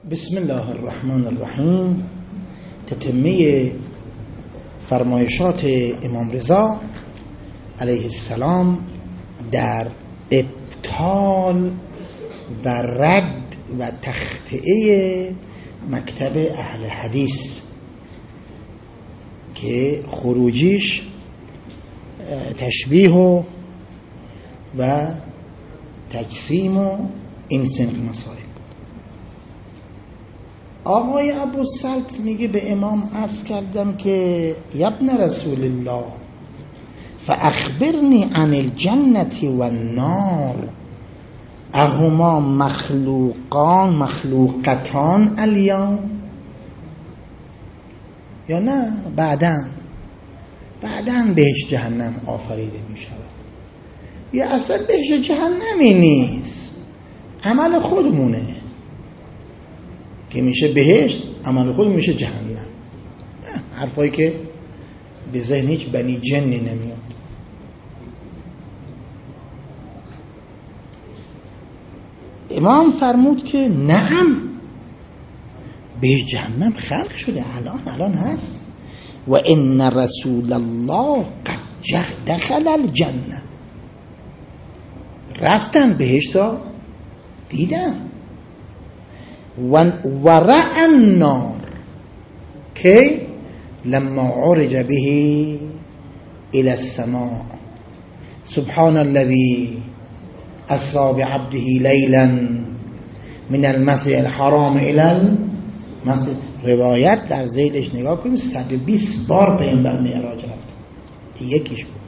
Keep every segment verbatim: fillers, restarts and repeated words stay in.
بسم الله الرحمن الرحیم. تتمه فرمایشات امام رضا علیه السلام در ابطال و رد و تخطئه مکتب اهل حدیث که خروجیش تشبیه و, و تجسیم و این سنف مسائل. آقای ابوالسلط میگه به امام عرض کردم که یبن رسول الله فاخبرنی عن الجنة والنار اهما مخلوقان مخلوقتان الیوم، یا نه بعداً بعداً بهش جهنم آفریده میشود، یا اصلا بهش جهنمی نیست، عمل خودمونه که میشه بهشت، عمل خود میشه جهنم. حرفایی که به ذهن هیچ بنی جنی نمیاد. امام فرمود که نعم، به جهنم خلق شده، الان الان هست. و ان رسول الله قد دخل الجنه، رفتن بهشت را دیدن. و رأى النار که لما عرج به الى السماء سبحان الذي اسرى بعبده ليلا من المسجد الحرام الى المسجد. روایت در ذیلش نگاه کنیم صد و بیست بار پیامبر معراج رفت، یکیش بود.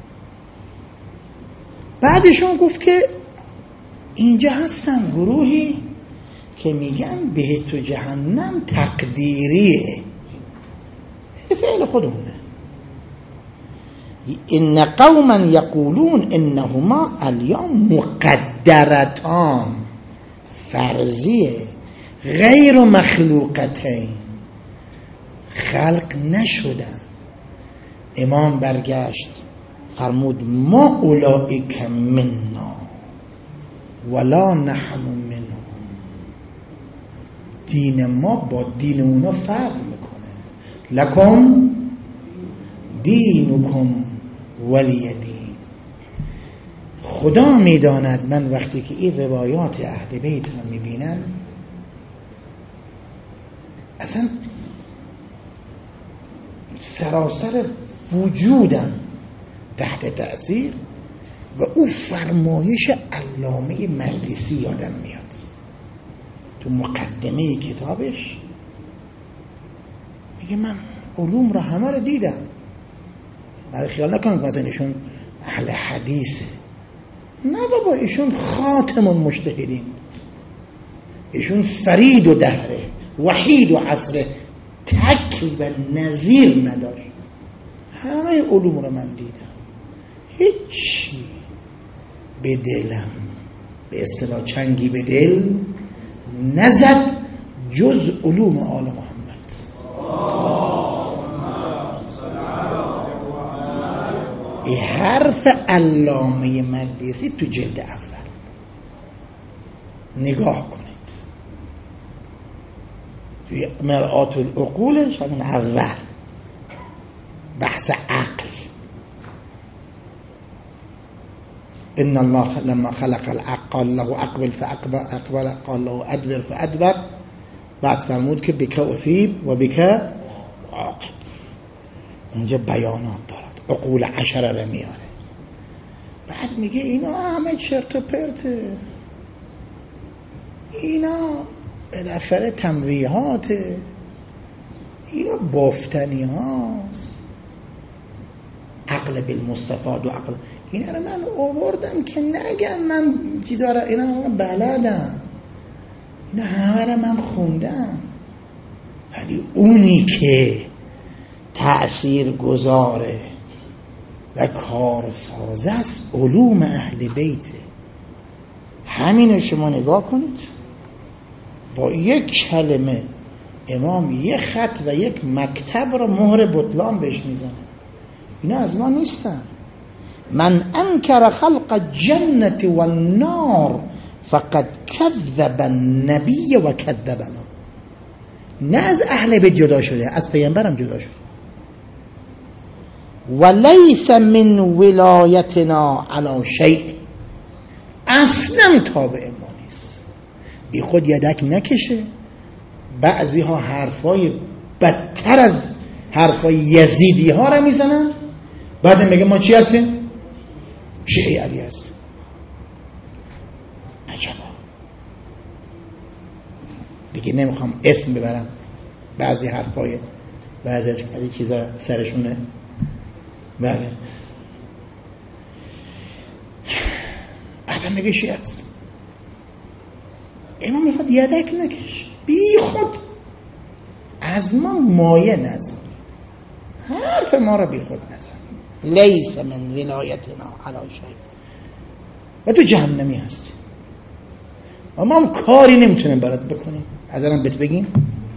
بعدشون گفت که اینجا هستن گروهی که میگن بهشت و جهنم تقدیریه، فعل خودمونه. ان قوما یقولون انهما الیوم مقدرتان، فرضیه، غیر مخلوقتین، خلق نشدن. امام برگشت فرمود ما اولئک منا ولا نحن منهم، دین ما با دین اونا فرق میکنه. لکم دینکم ولی دین. خدا میداند من وقتی که این روایات اهل بیت رو میبینم اصلا سراسر وجودم تحت تأثیر و او فرمایش علامه مجلسی یادم میاد تو مقدمه کتابش. میگه من علوم رو همه رو دیدم، بعد خیال نکنم مثلا ایشون اهل حدیثه، نه بابا، ایشون خاتم المجتهدین، ایشون فرید و دهره، وحید و عصره، تکل و نظیر نداره. همه علوم رو من دیدم، هیچی به دلم به اصطلاح چنگی به دل نزد جز علوم آل محمد. این حرف علامه مقدسی تو جلد اول نگاه کنید، توی مرآت العقولش همون اول بحث عقل. ان الله لما خلق العقل قال له اقبل فاقبل قال له ادبر فادبر. بعد فرمود که بک اثیب و بک عاقب. اونجا بیانات دارد، عقول عشره رو میاره. بعد میگه اینا همه چرت و پرته، اینا بالاخره تمویهاته، اینا بافتنی هاست. عقل بالمستفاد و عقل، اینا رو من آوردم که نگم من چی داره، اینا من بلدم، اینا همه رو من خوندم. ولی اونی که تأثیر گذاره و کارساز است علوم اهل بیته. همینو شما نگاه کنید، با یک کلمه امام یک خط و یک مکتب رو مهر بطلان بهش میزنه. اینا از ما نیستن. من انکر خلق الجنة والنار فقد کذب النبی و کذبنا. نه از اهل بیت جدا شده، از پیامبرم جدا شده. ولیس من ولایتنا علی شیء، اصلا تابع ما نیست. بی خود یدک نکشه. بعضی ها حرفای بدتر از حرفای یزیدی ها را میزنن، بعد میگه ما چی هستیم؟ شیعه علی هستیم. عجبا. دیگه نمیخوام اسم ببرم، بعضی حرفای بعضی از این چیزا سرشونه. بله. بعد میگه شیعه هست. امام میفرد یدک نکش، بی خود از ما مایه نزن، حرف ما را بی خود نزن. لیس من ولایتنا علی شیء. و تو جهنمی هستی و ما هم کاری نمیتونیم برات بکنیم. از الان بهت بگیم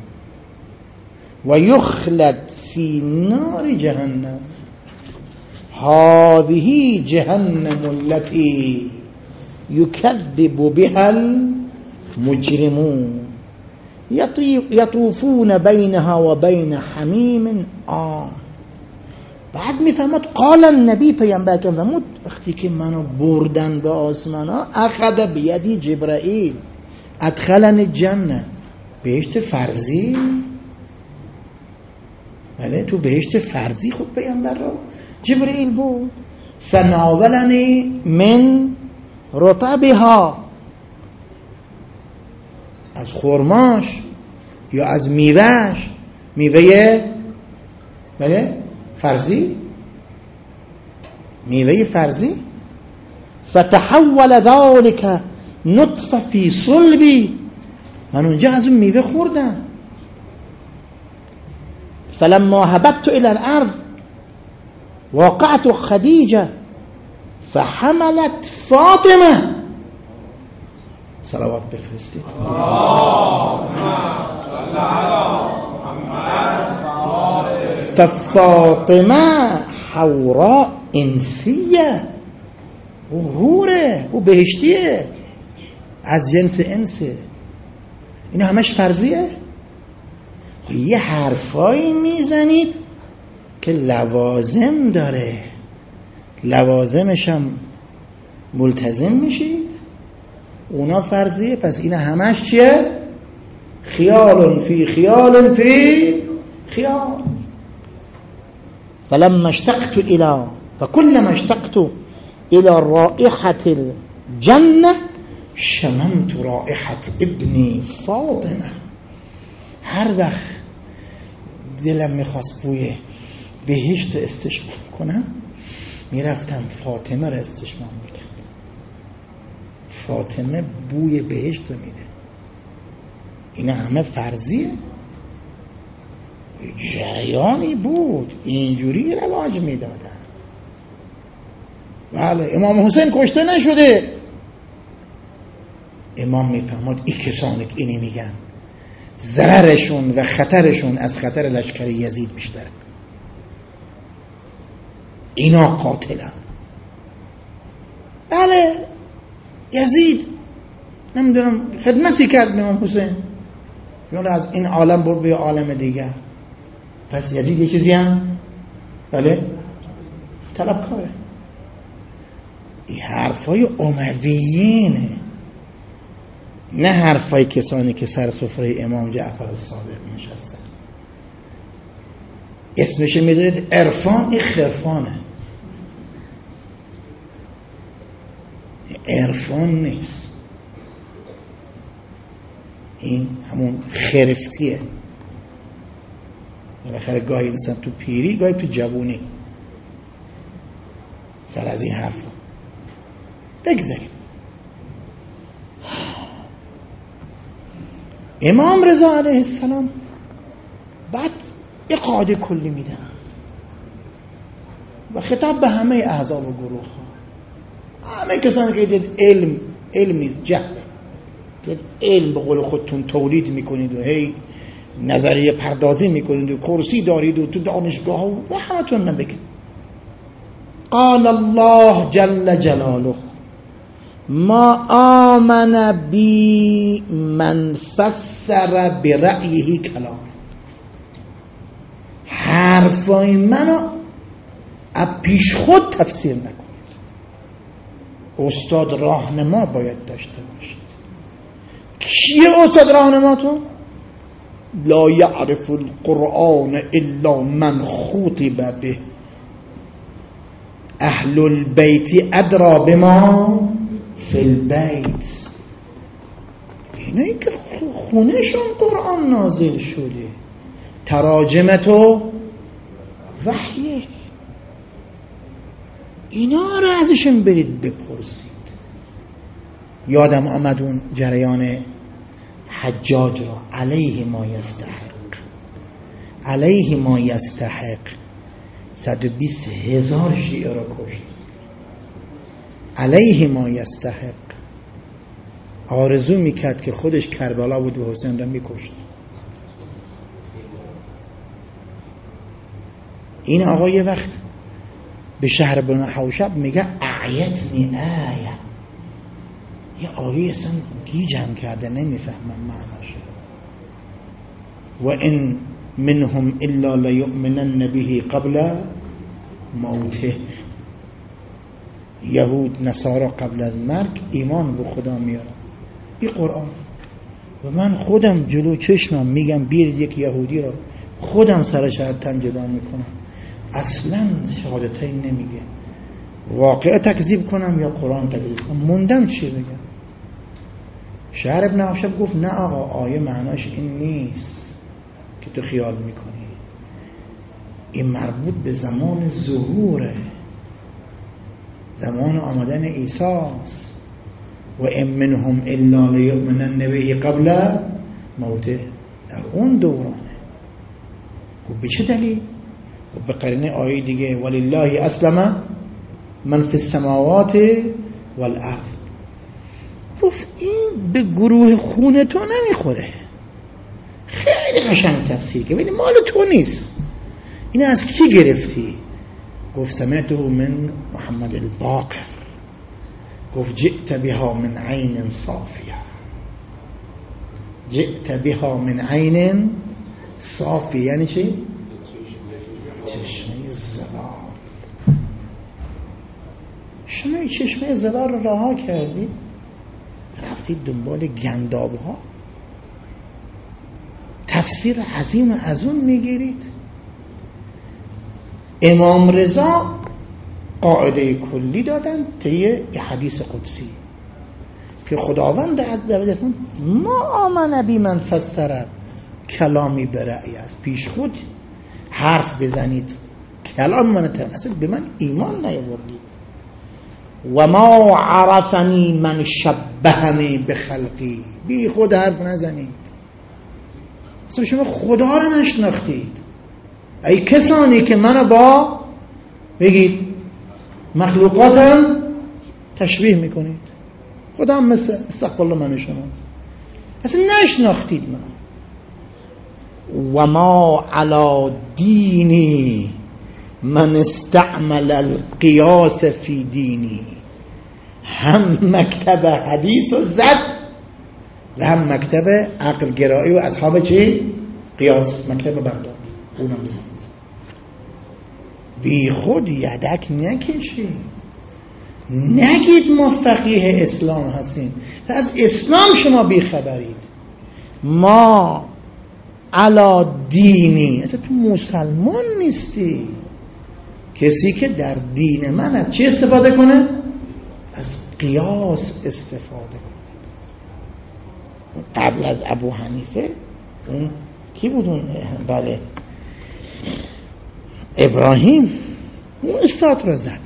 و یخلد فی نار جهنم، هذه جهنم التي یکذب بها المجرمون یطوفون بینها و بین حمیم آن. بعد میفهمد قال النبی، پیامبر که فرمود وقتی که منو بردن به آسمان ها، اخذ بیدی جبرائیل ادخلنی الجنه، بهشت فرضی. بله تو بهشت فرضی خود پیامبر رو جبرائیل بود. فناولنی من رطبها، از خرماش یا از میوهش، میوه بله فرضی، میوه فرضی. فتحول ذلك نطفه فی صلبی، من اونجا از اون میوه خوردم. فلما هبطت الى الارض وقعت خدیجه فحملت فاطمه. صلوات بفرستید. ففاطمه حوراء انسیه، او حوره، او بهشتیه، از جنس انسه. این همش فرضیه. یه حرفایی میزنید که لوازم داره، لوازمش هم ملتزم میشید، اونا فرضیه. پس این همش چیه؟ خیال فی خیال فی خیال. فلما اشتقت الى فكلما اشتقت الى رائحة الجنة شممت رائحة ابني فاطمه. هر وقت دلم میخواست بوی بهشت استشمام کنم، میرفتم فاطمه را استشمام میکردم. فاطمه بوی بهشت میده. اینا همه فرضیه. جریانی بود اینجوری رواج میدادن. بله امام حسین کشته نشده. امام میفهمد این کسانی که اینی میگن ضررشون و خطرشون از خطر لشکر یزید بیشتره. اینا قاتلن. بله یزید نمیدونم خدمتی کرد به امام حسین، یا از این عالم برد به عالم دیگر. پس یزید یه چیزی هم بله طلبکاره. این حرفای امویینه، نه حرفای کسانی که سر سفره امام جعفر الصادق نشستن. اسمش میذارید عرفان، این خرفانه. عرفان نیست، این همون خرفتیه. بالاخره گاهی مثلا تو پیری، گاهی تو جوونی سر از این حرف رو بگذاریم. امام رضا علیه السلام بعد یه قاعده کلی میدن و خطاب به همه احزاب و گروه ها، همه کسانی که دید علم علم نیست، جهله. علم به قول خودتون تولید میکنید و هی نظریه پردازی میکنید و کرسی دارید و تو دانشگاه و همتون نبگید. قال الله جل جلاله ما آمن بی من فسر برأیه کلام. حرفای منو از پیش خود تفسیر نکنید. استاد راهنما باید داشته باشید. کیه استاد راهنماتون؟ لا یعرف القرآن الا من خاطب به اهل البیت ادرا بما فی البیت. اینایی که خونهشون قرآن نازل شده، تراجمت و وحیه، اینا رو ازشون برید بپرسید. یادم آمد اون جریان حجاج را، علیه ما یستحق، علیه ما یستحق، صد و بیست هزار شیعه را کشت. علیه ما یستحق. آرزو میکرد که خودش کربلا بود و حسین را میکشت. این آقا یه وقت به شهر بنو حوشب میگه اعیتنی آیه، یه آیه اصلا گیجم کرده نمیفهمم معناش. و ان منهم الا لیؤمنن به قبل موته. یهود نصارا قبل از مرگ ایمان به خدا میارن. این قرآن. و من خودم جلو چشمم میگم بیرید یک یهودی را خودم سر شهادتم جدا میکنم، اصلا شهادتایی نمیگه. واقعه تکذیب کنم یا قرآن تکذیب کنم، موندم چی بگم. شهر ابن حوشب گفت نه آقا، آیه معناش این نیست که تو خیال میکنی، این مربوط به زمان ظهوره، زمان آمدن عیسی است. و ان منهم الا لیؤمنن به قبل موته، در اون دورانه. گفت به چه دلیل؟ گفت به قرینه آیه دیگه ولله اسلم من فی السماوات والارض. گفت این به گروه خون تو نمیخوره. خیلی قشنگ تفسیر که ولی مال تو نیست. این از کی گرفتی؟ گفت سمعته من محمد الباقر. گفت جئت بها من عین صافیه، جئت بها من عین صافیه یعنی چی؟ چشمه زلال. شما این چشمه زلال رو رها کردی رفتید دنبال گنداب ها، تفسیر عظیم از اون میگیرید. امام رضا قاعده کلی دادن طی حدیث قدسی که خداوند عزوجل ما آمن بی من فسر کلامی برأی است. پیش خود حرف بزنید کلام من اصلا به من ایمان نیاوردید. و ما عرفنی من شبهنی بخلقی، بی خود حرف نزنید. اصلا شما خدا رو نشناختید. ای کسانی که منو با بگید مخلوقاتم تشبیه میکنید، خدا هم مثل استغفر الله من شماست، اصلا نشناختید من. و ما علی دینی من استعمل القیاس فی دینی. هم مکتب حدیث و زد و هم مکتب عقل گرایی و اصحاب چی؟ قیاس، مکتب بغداد اونم زد. بی خود یدک نکشید، نگید ما فقیه اسلام هستیم، از اسلام شما بی خبرید. ما علا دینی، اصلا تو مسلمان نیستی. کسی که در دین من از چی استفاده کنه؟ از قیاس استفاده کنه. قبل از ابو حنیفه اون کی بود؟ اون بله ابراهیم، اون استاد را زد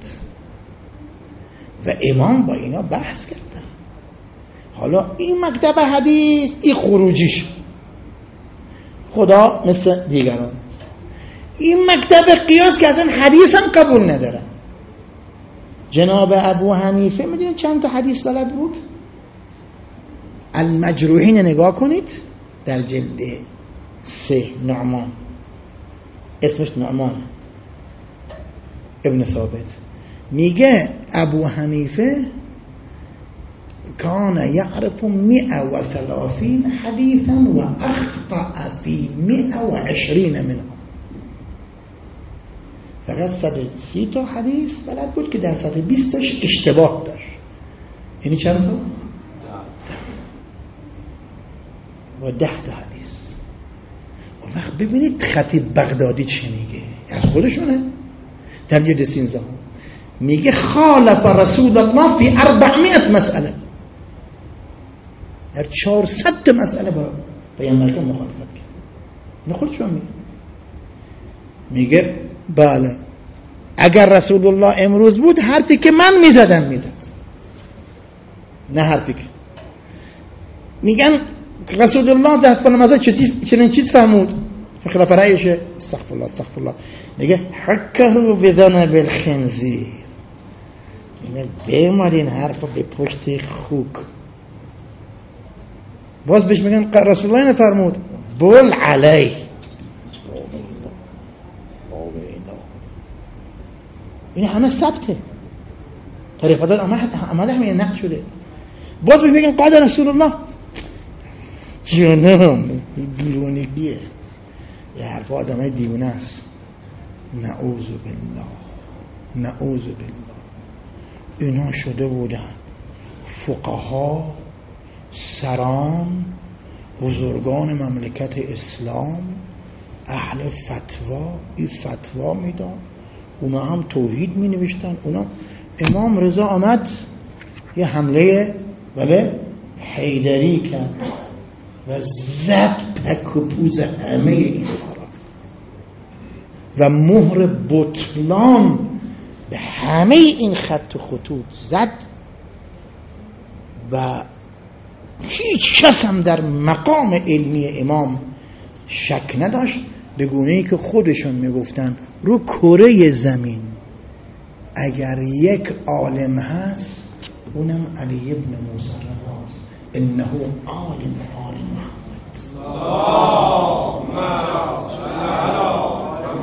و امام با اینا بحث کردن. حالا این مکتب حدیث این خروجیش، خدا مثل دیگران است. این مکتب قیاس که اصلا حدیث هم قبول ندارن. جناب ابو حنیفه میدونید چند تا حدیث بلد بود؟ المجروحین نگاه کنید در جلد سه، نعمان، اسمش نعمان ابن ثابت، میگه ابو حنیفه کان یعرف مئة و ثلاثین حدیثا و اخطأ فی مئة و عشرین منها. فقط صد و سی تا حدیث بلد بود که در صد و بیست تاش اشتباه داشت. یعنی چند تا؟ و ده تا حدیث. و وقت ببینید خطیب بغدادی چه میگه، از خودشونه در جلد سینزده میگه خالف رسول الله فی اربعمائة مسئله، در چهارصد تا مسئله با پیامبر که مخالفت کرد. اینو خودشون میگه. میگه بله اگر رسول الله امروز بود حرفی که من میزدم میزد، نه حرفی که میگن رسول الله در فلان مسئله چنین چیز فرمود خلاف رأیشه. استغفر الله استغفر الله. میگه حکه بذنب الخنزیر، میگه بمارین حرفا به پشت خوک. باز بهش میگن رسول الله اینو فرمود، بول علی. این همه ثبته، تاریخ بدر آمده همه نقل شده. باز بهش میگن قال رسول الله، جنم دیوانگیه، یه حرف آدم های دیوانه است. نعوذ بالله نعوذ بالله. اینا شده بودن فقها، سران، بزرگان مملکت اسلام، اهل فتوا. این فتوا میدن، اونا هم توحید می نوشتن. اونا امام رضا آمد یه حمله بله حیدری کرد و زد پک و پوز همه این کارا و مهر بطلان به همه این خط و خطوط زد و هیچ کس هم در مقام علمی امام شک نداشت، به گونه‌ای که خودشون میگفتن رو کره زمین اگر یک عالم هست اونم علی ابن موسی رضاست. انه عالم آل محمد. اللهم صل علی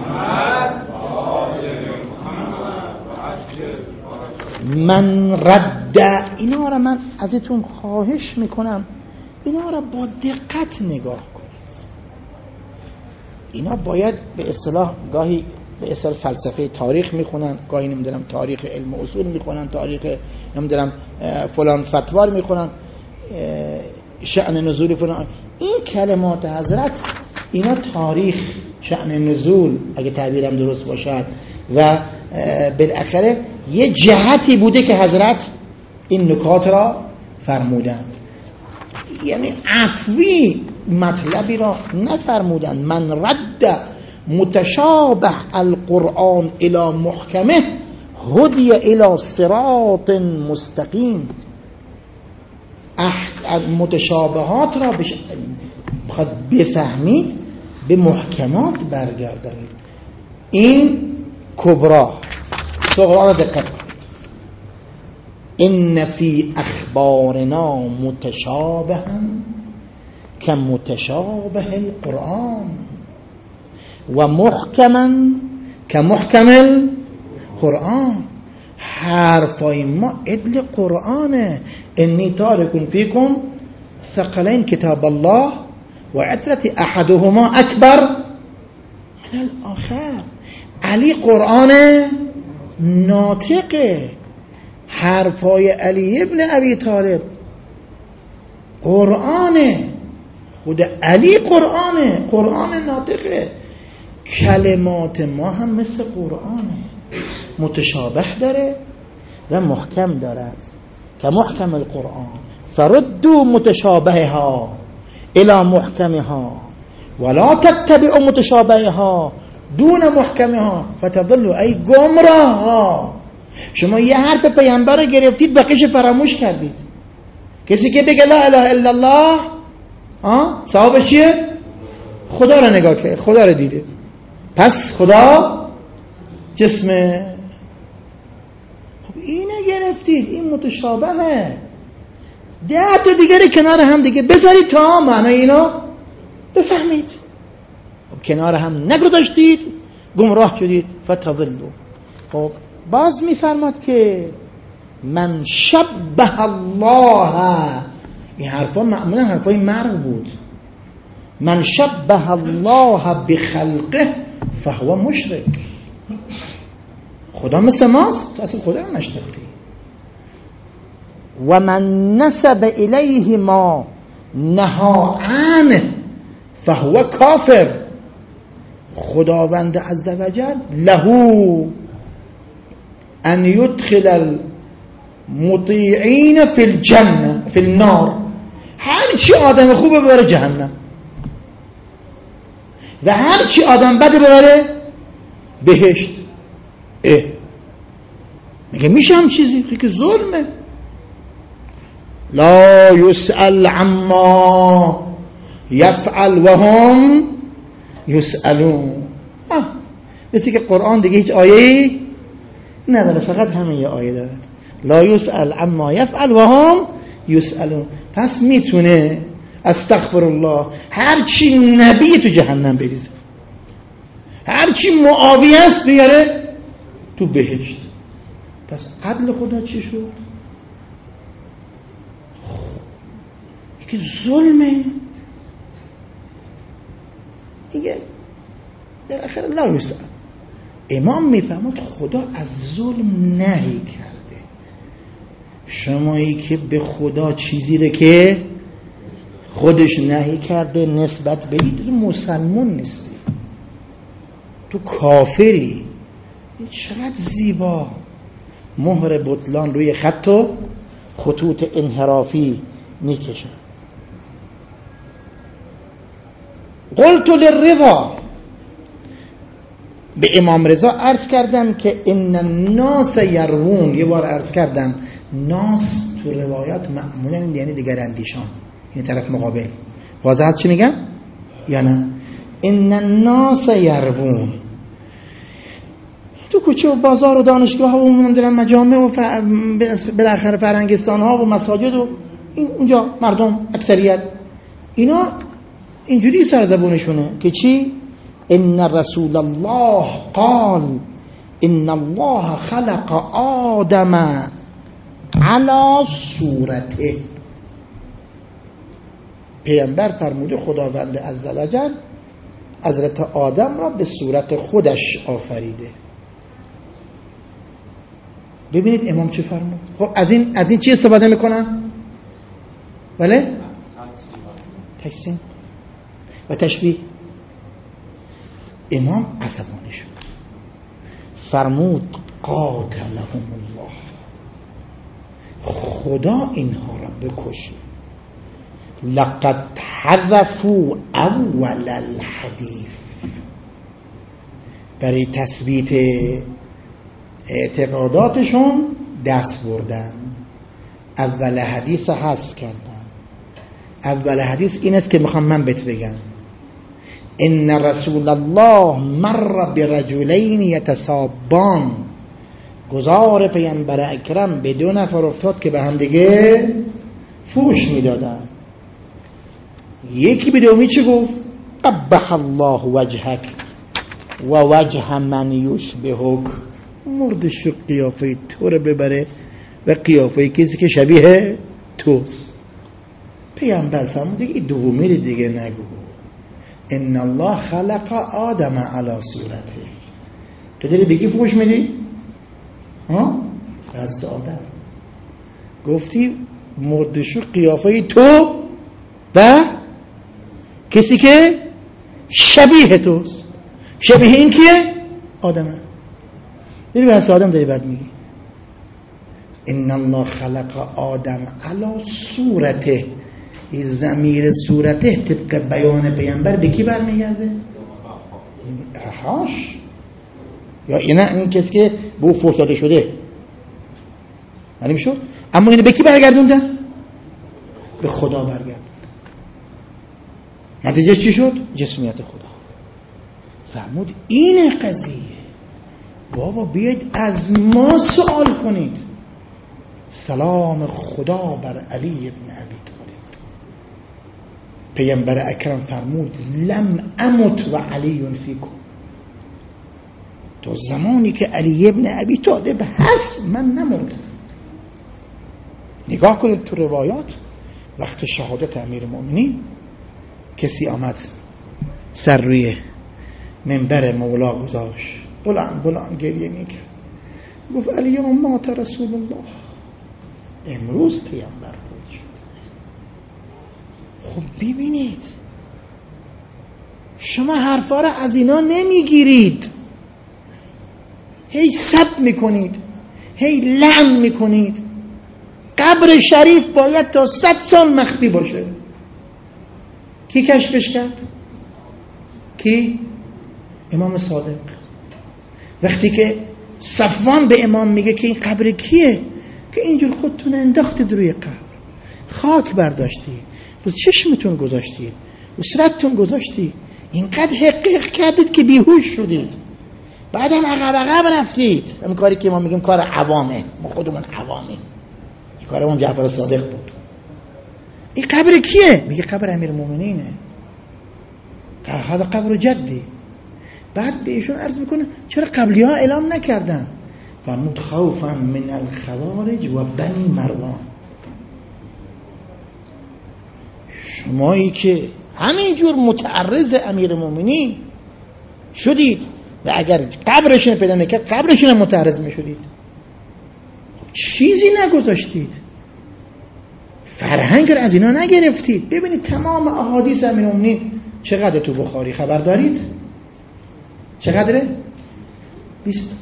محمد. من رد اینا را من ازتون خواهش میکنم اینا را با دقت نگاه کنید. اینا باید به اصطلاح گاهی به اصطلاح فلسفه تاریخ میخونن، گاهی نمیدونم تاریخ علم اصول میخونن، تاریخ نمیدونم فلان فتوا میخونن، شأن نزول فلان. این کلمات حضرت اینا تاریخ، شأن نزول اگه تعبیرم درست باشد و بالاخره یه جهتی بوده که حضرت این نکات را فرمودن، یعنی عفوی مطلبی را نفرمودن. من رد متشابه القرآن الى محکمه هدی الى صراط مستقیم. متشابهات را بخواد بفهمید به محکمات برگردانید. این کبرا صغرا دقت کنید. ان فی اخبارنا متشابها کمتشابه القرآن و محکما کمحکم القرآن. حرفای ما ادل قرآنه. انی تارک فیکم ثقلین کتاب الله و عترت احدهما اکبر من الاخر. علی قرآن ناطقه. حرفای علی ابن ابی طالب قرآنه. خود علی قرآنه، قرآن ناطقه. کلمات ما هم مثل قرآنه، متشابه داره و محکم داره که محکم القرآن. فردوا متشابهها الى محکمها ولا تتبعوا متشابهها دون محکمها فتضلوا ای گمراه. شما یه حرف پیامبر رو گرفتید بقیش فراموش کردید. کسی که بگه لا اله الا الله آه ثوابش چیه؟ خدا رو نگاه که خدا رو دیده، پس خدا جسمه. خب اینه گرفتید، این متشابهه. ده تا دیگری کنار هم دیگه بذارید تا معنی اینو بفهمید. خب کنار هم نگذاشتید گمراه شدید فتضلوا. خب باز میفرماد که من شبه الله، این حرفا معمولا حرفای مرگ بود. من شبه الله بخلقه فهو مشرک. خدا مثل ماست، تو اصلا خدا رو نشناختی. و من نسب الیه ما نها عنه فهو کافر. خداوند عزوجل له ان يدخل المطیعین فی الجنه فی النار، هر چی آدم خوبه ببره جهنم و هر چی آدم بده ببره بهشت. اه میگه میشه هم چیزی؟ خیلی که ظلمه. لا یسأل عما یفعل و هم یسألون. مثل که قرآن دیگه هیچ آیه‌ای نداره، فقط همین یه آیه داره، لا یسأل عما یفعل و هم یسألون. پس میتونه استغفر الله هر چی نبی تو جهنم بریزه، هر چی معاویه است بیاره تو بهشت. پس عدل خدا چی شد؟ که ظلمه. میگه بالاخره لا یسأل. امام میفهمد خدا از ظلم نهی کرده. شمایی که به خدا چیزی رو که خودش نهی کرده نسبت بدید، تو مسلمان نیستی، تو کافری. چقدر زیبا مهر بطلان روی خط و خطوط انحرافی میکشه. قلت للرضا، به امام رضا عرض کردم که ان الناس یروون. یه بار عرض کردم ناس تو روایات معمولا یعنی دیگر اندیشان، این طرف مقابل. واضح هست چی میگم یا نه؟ ان الناس یروون، تو کوچه و بازار و دانشگاه ها و مجامع و ف... بالاخره فرنگستان ها و مساجد و این اونجا مردم اکثریت اینا اینجوری سرزبونشونه که چی؟ ان رسول الله قال ان الله خلق آدم علی صورته. پیامبر فرموده خداوند عزوجل حضرت آدم را به صورت خودش آفریده. ببینید امام چه فرمود. خب از این از این چی استفاده میکنن؟ بله؟ تجسیم و تشبیه. امام عصبانی شد، فرمود قاتلهم الله، خدا اینها را بکشه. لقد حذفوا اول الحدیث، برای تثبیت اعتقاداتشون دست بردن، اول حدیث حذف کردن. اول حدیث این است که میخوام من بهت بگم، ان رسول الله مر برجلین یتسابان. گذار پیامبر اکرم به دو نفر افتاد که به هم دیگه فوش میدادن. یکی به دومی چی گفت؟ قبح الله وجهک و وجه من یشبهک. مردش قیافه تو رو ببره و قیافه کسی که شبیه توست. پیامبر فرمود دیگه دومی رو دیگه نگو. ان الله خلق آدم علی صورته. تو داری بگی فوش میدی؟ ها؟ از آدم گفتی مردشو قیافه تو و کسی که شبیه توست. شبیه این کیه؟ آدمه. داری به حس آدم داری بد میگی. ان الله خلق آدم علی صورته. این ضمیر صورته طبق بیان پیامبر به کی برمیگرده؟ هاش یا اینا این کسی که به او فوش داده شده معلوم شد. اما اینو به کی برگردوندن؟ به خدا برگردوندن. نتیجه چی شد؟ جسمیت خدا. فرمود این قضیه بابا بیاید از ما سوال کنید. سلام خدا بر علی ابن ابی طالب. پیامبر اکرم فرمود لم امت و علی فیکم. تا زمانی که علی ابن ابی طالب هست من نمردم. نگاه کنید تو روایات، وقت شهادت امیرالمؤمنین کسی آمد سر روی منبر مولا گذاشت، بلند بلند گریه میکرد، گفت الیوم مات رسول الله، امروز پیامبر فوت شد. خب ببینید شما حرفا را از اینا نمیگیرید، هی سب میکنید، هی لعن میکنید. قبر شریف باید تا صد سال مخفی باشه. کی کشفش کرد؟ کی؟ امام صادق. وقتی که صفوان به امام میگه که این قبر کیه، که اینجور خودتون انداختید روی قبر، خاک برداشتید، روز چشمتون گذاشتید، روز صورتتون گذاشتید، اینقدر حقیق کردید که بیهوش شدید، بعد هم عقب عقب رفتید. همین کاری که ما میگیم کار عوامه، ما خودمون عوامیم، این کار امام جعفر صادق بود. این قبر کیه؟ میگه قبر امیرالمومنینه، هذا قبر جدی. بعد به ایشون عرض میکنه چرا قبلی ها اعلام نکردن؟ فرمود خوفا من الخوارج و بنی مروان. شمایی که همینجور متعرض امیرالمومنین شدید و اگر قبرشون پیدا میکرد قبرشون هم متعرض میشدید، چیزی نگذاشتید، فرهنگ رو از اینا نگرفتید. ببینید تمام احادیث امیرالمومنین چقدر تو بخاری خبر دارید؟ چقدره؟ بیست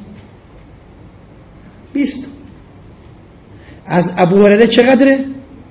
بیست. از ابو هریره چقدره؟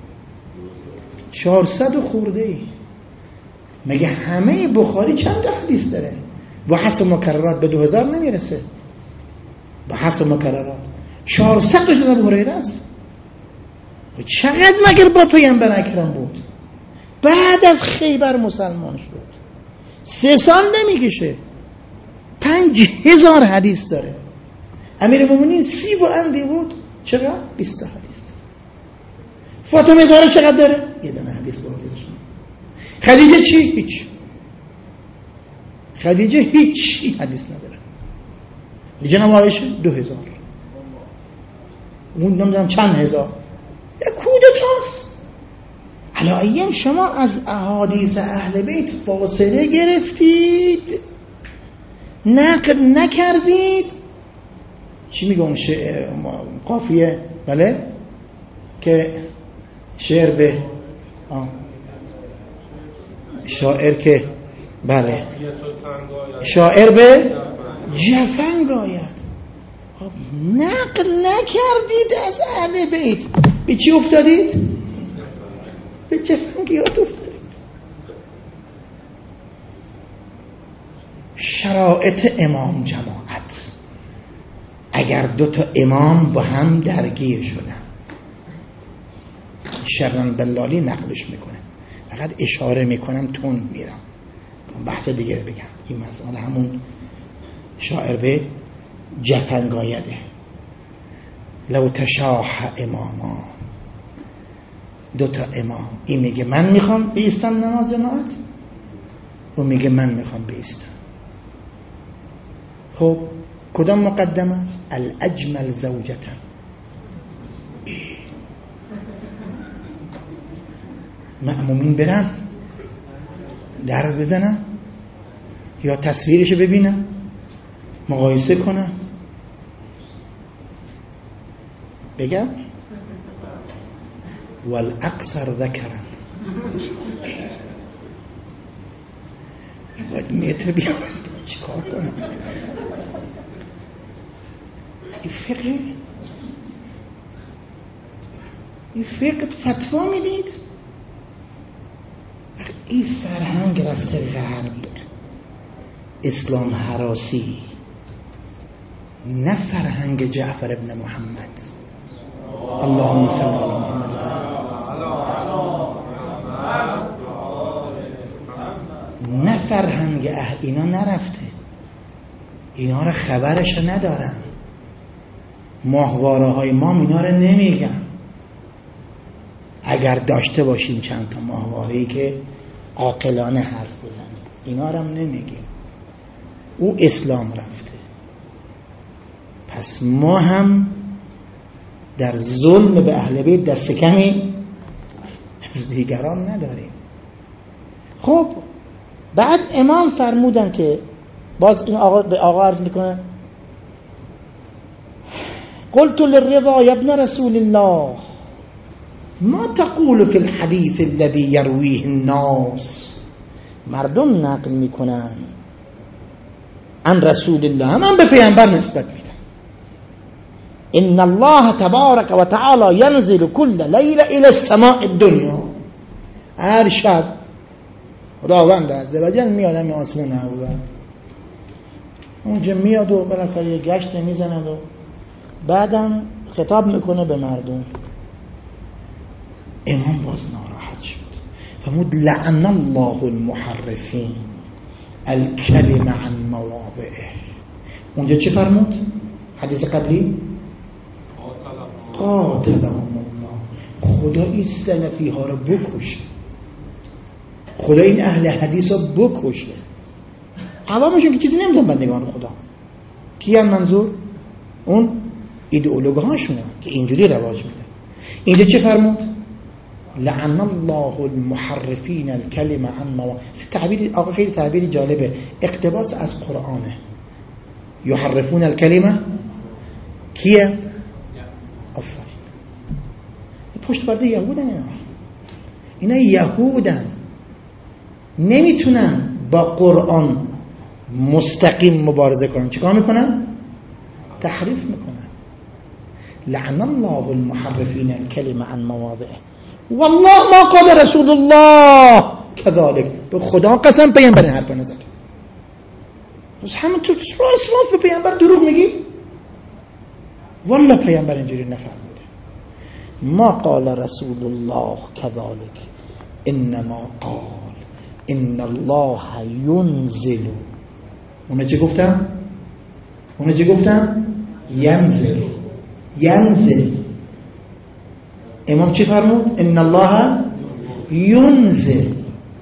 چهارصد و خورده ای. مگه همه بخاری چند تا حدیث داره؟ با حسب مکررات به دو هزار نمیرسه. با حسب مکررات چهارصد تا جز ابو هریره است. چقدر مگر با پیامبر اکرم بود؟ بعد از خیبر مسلمان شد، سه سال نمیکشه پنج هزار حدیث داره. امیرالمومنین سی و اندی بود، چقدر؟ بیست حدیث. فاطمه زهرا چقدر داره؟ یه دونه حدیث بود. خدیجه چی؟ هیچ. خدیجه هیچ حدیث نداره. جناب عایشه دو هزار، اون نمیدونم چند هزار. یک کودتاست. علاییم شما از احادیث اهل بیت فاصله گرفتید، نقل نکردید. چی میگه اون شعر قافیه؟ بله، که شعر به آه. شاعر که بله شاعر به جفنگ آید. نقل نکردید از اهل بیت، به چی افتادید؟ به جفنگیات افتادید. شرایط امام جماعت، اگر دو تا امام با هم درگیر شدن، شرن بلالی نقلش میکنه، فقط اشاره میکنم تون میرم، بحث دیگه بگم. این مسئله همون شاعر به جفنگایده. لو تشاح اماما، دو تا امام، این میگه من میخوام بیستم نماز جماعت، اون میگه من میخوام بیستم. خب کدام مقدم است؟ الاجمل زوجتن. مأمومین برن در بزنن یا تصویرشو ببینن مقایسه کنن؟ بگم والاقصر ذکرن، باید متر بیارم چی کار کنم؟ این فقه، این فقه فتوا میدید. این فرهنگ رفته غرب، اسلام هراسی، نه فرهنگ جعفر ابن محمد. اللهم صل علی محمد. نه فرهنگ اه اینا نرفته، اینا رو خبرش ندارن. ماهواره های ما اینا رو نمیگن. اگر داشته باشیم چند تا ماهواره‌ای که عاقلانه حرف بزنیم، اینا رو هم نمیگیم. او اسلام رفته، پس ما هم در ظلم به اهل بیت دست کمی از دیگران نداریم. خب بعد امام فرمودن که باز این آقا به آقا عرض میکنه قلت للرضا یا ابن رسول الله ما تقول في الحديث الذي يرويه الناس. مردم نقل میکنن عن رسول الله، من به پیامبر نسبت میدم. ان الله تبارک و تعالی ينزل كل ليله الى السماء الدنيا. هر شب خداوند عزوجل میاد همین آسمون اول، اونجا میاد و بالاخره یه گشت میزند و بعدم خطاب میکنه به مردم. امام باز ناراحت شد، فرمود لعن الله المحرفین الکلم عن مواضعه. اونجا چی فرمود؟ حدیث قبلی قاتلهم الله، خدا این سلفی ها رو بکشه، خدا این اهل حدیث رو بکشه. عوامشون که چیزی نمیدونن بندگان خدا. کی هم منظور؟ اون ایدئولوگ هاشونه که اینجوری رواج میدن. اینجا چه فرمود؟ لعن الله المحرفین الکلم عن مواضعه. تعبیر آقا خیلی تعبیر جالبه، اقتباس از قرآنه. یحرفون الکلمه کیه؟ آفرین، پشت پرده یهودن اینا. اینا یهودن، نمیتونن با قرآن مستقیم مبارزه کنن. چیکار میکنن؟ تحریف میکنن. لعن الله المحرفین الکلم عن مواضعه والله ما قال رسول الله كذلك. به خدا قسم پیامبر این حرف نزد. بس همونطور راست راست به پیامبر دروغ میگی؟ والله پیامبر اینجوری نفرموده. ما قال رسول الله كذلك انما قال ان الله ينزل. اونا چه گفتم؟ اونا چه گفتم؟ ینزل. ینزل. امام چی فرمود؟ ان الله ينزل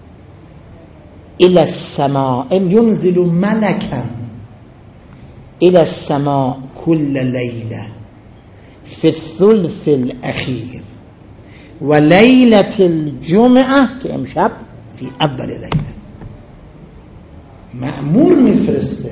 الى السماء، ينزل ملكا الى السماء كل ليله في الثلث الاخير وليله الجمعه که امشب في اول لیله. مأمور میفرسته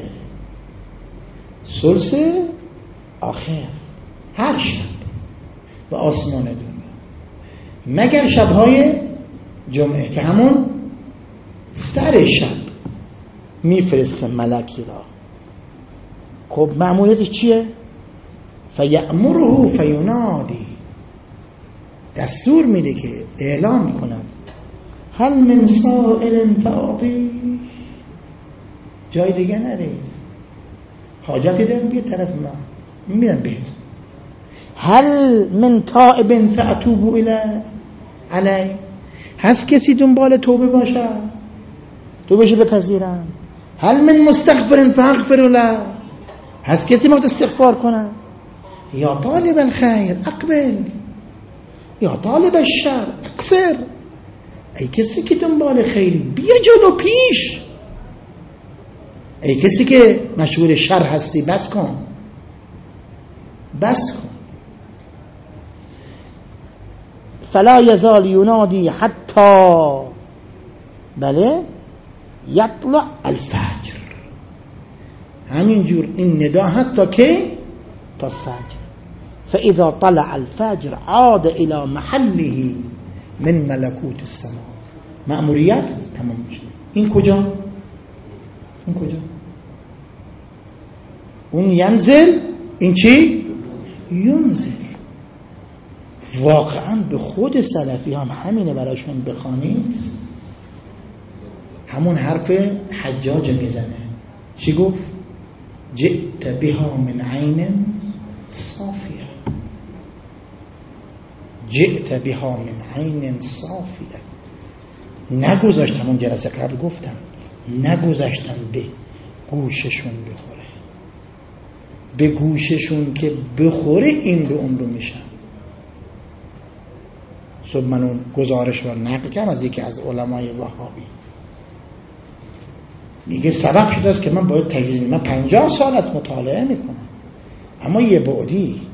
ثلث آخر هر شب به آسمان دنیا، مگر شبهای جمعه که همون سر شب میفرسته ملکی را. خب مأموریتش چیه؟ فیأمره فینادی، دستور میده که اعلام کند هل من سائل فاعطی. جای دیگه نرید، حاجتی دارم بیا طرف من میدم بهت. هل من تائب فاتوب الی علی، هست کسی دنبال توبه باشه توبهش بپذیرم. هل من مستغفر فاغفر له، هست کسی میخواد استغفار کنه. یا طالب الخیر اقبل یا طالب الشر اقصر. ای کسی که دنبال خیری بیا جلو پیش، ای کسی که مشغول شر هستی بس کن بس کن. فلا یزال ینادی حتی بله یطلع الفجر. همینجور این ندا هست تا که تا فجر. فاذا طلع الفجر عاد الى محله من ملکوت السماء. مأموریت تمام میشه. این کجا؟ این کجا؟ اون ینزل، این چی؟ ینزل. واقعا به خود سلفی هم همینه براشون بخوانید. همون حرف حجاج میزنه. چی گفت؟ جئت بها من عین صافیه، جئت بها من عین صافیه. نگذاشتن، اون جلسه قبل گفتم نگذاشتن به گوششون بخوره، به گوششون که بخوره این رو اون رو میشن. صبح من اون گزارش رو نقل کردم از یکی از علمای وهابی، میگه سبب شده است که من باید تجدید، من پنجاه سال از مطالعه میکنم اما یه بعدی